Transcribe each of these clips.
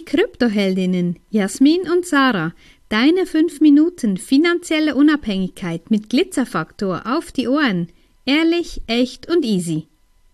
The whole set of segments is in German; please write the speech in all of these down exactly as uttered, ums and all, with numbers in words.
Kryptoheldinnen Jasmin und Sarah. Deine fünf Minuten finanzielle Unabhängigkeit mit Glitzerfaktor auf die Ohren. Ehrlich, echt und easy.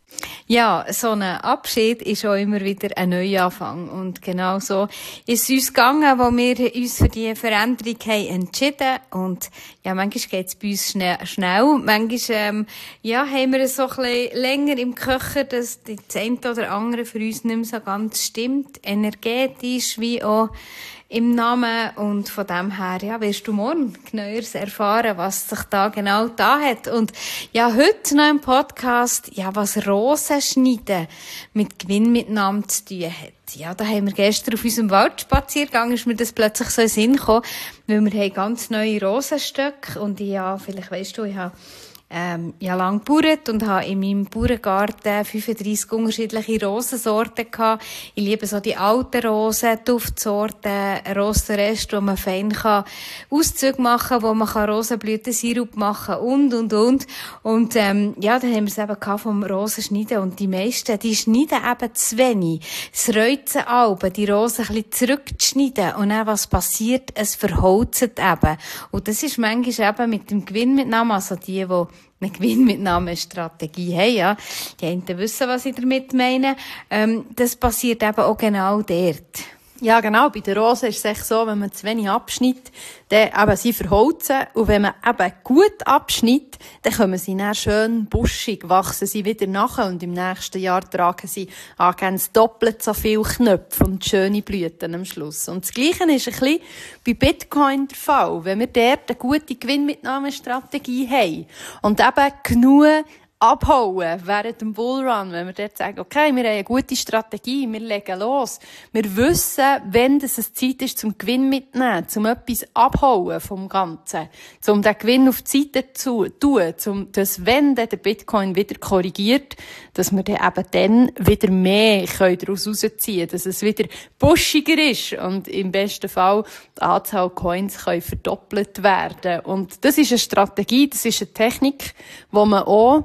Ja, so ein Abschied ist auch immer wieder ein Neuanfang. Und genau so ist es uns gegangen, wo wir uns für die Veränderung haben entschieden. Und ja, manchmal geht es bei uns schnell, schnell. Manchmal, ähm, ja, haben wir es so ein bisschen länger im Köcher, dass das eine oder andere für uns nicht mehr so ganz stimmt. Energetisch wie auch im Namen. Und von dem her, ja, wirst du morgen genaueres erfahren, was sich da genau da hat. Und ja, heute noch im Podcast, ja, was Rosenschneiden mit Gewinnmitnahme zu tun hat. Ja, da haben wir gestern auf unserem Waldspaziergang, ist mir das plötzlich so in den Sinn gekommen, weil wir haben ganz neue Rosenstöcke und ich, ja, vielleicht weisst du, ich habe Ähm, ja, lang gebaut und habe in meinem Bauerngarten fünfunddreissig unterschiedliche Rosensorten gehabt. Ich liebe so die alten Rosen, Duftsorten, Rosenrest, wo man fein kann Auszüge machen, wo man kann Rosenblütensirup machen und, und, und. Und, ähm, ja, da haben wir es eben gehabt vom Rosenschneiden und die meisten, die schneiden eben zu wenig. Es reuzen Alben, die Rosen ein bisschen zurückzuschneiden und dann, was passiert? Es verholzt eben. Und das ist manchmal eben mit dem Gewinnmitnahme, also die, die eine Gewinnmitnahmestrategie haben, ja. Die einen wissen, was ich damit meine. Ähm, das passiert eben auch genau dort. Ja, genau. Bei den Rosen ist es echt so, wenn man zu wenig abschneidet, dann eben sie verholzen. Und wenn man eben gut abschneidet, dann kommen sie dann schön buschig, wachsen sie wieder nachher und im nächsten Jahr tragen sie angehend doppelt so viele Knöpfe und schöne Blüten am Schluss. Und das Gleiche ist ein bisschen bei Bitcoin der Fall. Wenn wir dort eine gute Gewinnmitnahmestrategie haben und eben genug abhauen während dem Bullrun, wenn wir dort sagen, okay, wir haben eine gute Strategie, wir legen los. Wir wissen, wenn es Zeit ist zum Gewinn mitnehmen, zum etwas abhauen vom Ganzen, zum den Gewinn auf die Seite zu tun, zum, dass wenn der Bitcoin wieder korrigiert, dass wir dann eben dann wieder mehr daraus rausziehen können, dass es wieder buschiger ist und im besten Fall die Anzahl Coins kann verdoppelt werden. Und das ist eine Strategie, das ist eine Technik, die man auch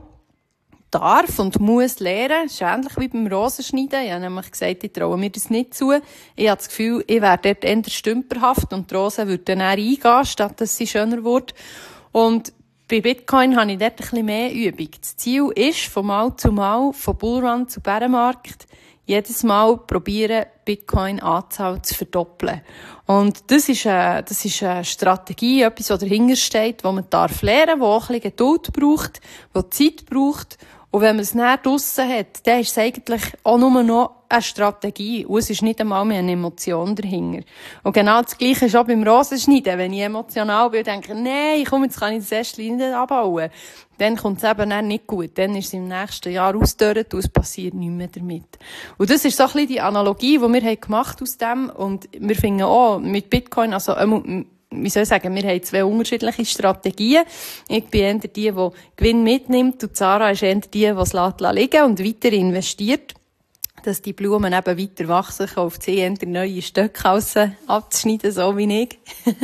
darf und muss lernen. Das ist ähnlich wie beim Rosenschneiden. Ich habe nämlich gesagt, ich traue mir das nicht zu. Ich habe das Gefühl, ich wäre dort eher stümperhaft und die Rose würde dann eher eingehen, statt dass sie schöner wird. Und bei Bitcoin habe ich dort ein bisschen mehr Übung. Das Ziel ist, von Mal zu Mal, von Bullrun zu Bärenmarkt, jedes Mal probieren, Bitcoin-Anzahl zu verdoppeln. Und das ist eine, das ist eine Strategie, etwas, was dahinter steht, wo man darf lernen, wo auch ein bisschen Geduld braucht, wo Zeit braucht. Und wenn man es näher draussen hat, dann ist es eigentlich auch nur noch eine Strategie. Und es ist nicht einmal mehr eine Emotion dahinter. Und genau das Gleiche ist auch beim Rosenschneiden. Wenn ich emotional bin und denke, nein, komm, jetzt kann ich das erste nicht abbauen, dann kommt es eben nicht gut. Dann ist es im nächsten Jahr ausgedörrt und es passiert nichts mehr damit. Und das ist so ein bisschen die Analogie, die wir gemacht aus dem. Und wir finden auch mit Bitcoin, also, wie soll ich sagen, wir haben zwei unterschiedliche Strategien. Ich bin eher die, die Gewinn mitnimmt und Sarah ist eher die, die es liegen und weiter investiert, dass die Blumen eben weiter wachsen, auf sie eher neue Stöcke abzuschneiden, so wie ich.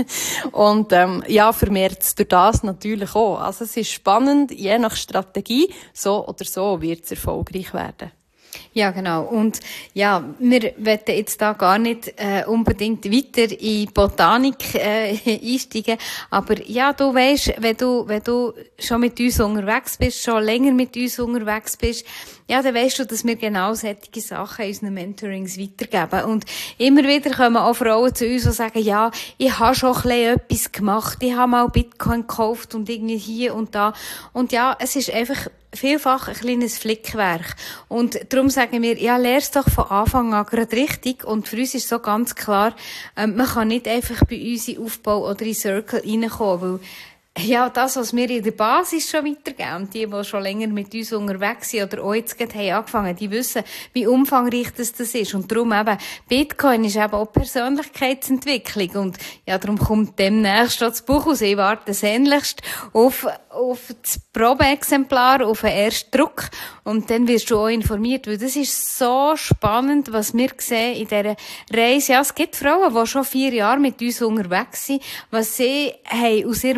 Und ähm, ja, vermehrt es durch das natürlich auch. Also es ist spannend, je nach Strategie, so oder so wird es erfolgreich werden. Ja, genau. Und ja, wir wollen jetzt da gar nicht äh, unbedingt weiter in Botanik äh, einsteigen, aber ja, du weisst, wenn du wenn du schon mit uns unterwegs bist, schon länger mit uns unterwegs bist, ja, dann weisst du, dass wir genau solche Sachen in unseren Mentorings weitergeben. Und immer wieder kommen auch Frauen zu uns und sagen, ja, ich habe schon ein bisschen etwas gemacht, ich habe mal Bitcoin gekauft und irgendwie hier und da. Und ja, es ist einfach vielfach ein kleines Flickwerk. Und darum sagen wir, ja, lern's doch von Anfang an gerade richtig. Und für uns ist so ganz klar, ähm, man kann nicht einfach bei uns in Aufbau oder in Circle reinkommen, weil ja, das, was wir in der Basis schon weitergeben, die, die schon länger mit uns unterwegs sind oder auch jetzt gerade haben angefangen, die wissen, wie umfangreich das, das ist. Und darum eben, Bitcoin ist eben auch Persönlichkeitsentwicklung. Und ja, darum kommt demnächst das Buch raus. Ich warte sehnlichst auf, auf das Probeexemplar, auf den ersten Druck. Und dann wirst du auch informiert, weil das ist so spannend, was wir sehen in dieser Reise. Ja, es gibt Frauen, die schon vier Jahre mit uns unterwegs sind, was sie haben aus ihrem Leben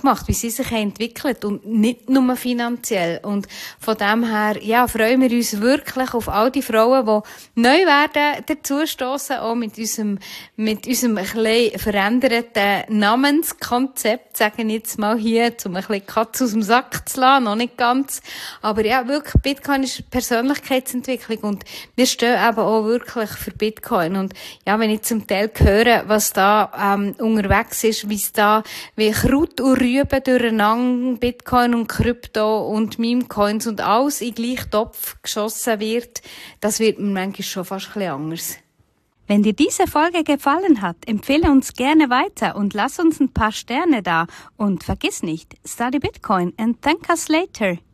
gemacht, wie sie sich haben entwickelt und nicht nur finanziell. Und von dem her, ja, freuen wir uns wirklich auf all die Frauen, die neu werden dazustossen, auch mit unserem, mit unserem ein bisschen veränderten Namenskonzept, sagen jetzt mal hier, um ein bisschen Katze aus dem Sack zu lassen, noch nicht ganz. Aber ja, wirklich, Bitcoin ist Persönlichkeitsentwicklung und wir stehen eben auch wirklich für Bitcoin. Und ja, wenn ich zum Teil höre, was da ähm, unterwegs ist, wie es da wie Kraut und Rüben durcheinander, Bitcoin und Krypto und Memecoins und alles in den gleichen Topf geschossen wird, das wird mir manchmal schon fast ein bisschen anders. Wenn dir diese Folge gefallen hat, empfehle uns gerne weiter und lass uns ein paar Sterne da. Und vergiss nicht, study Bitcoin and thank us later.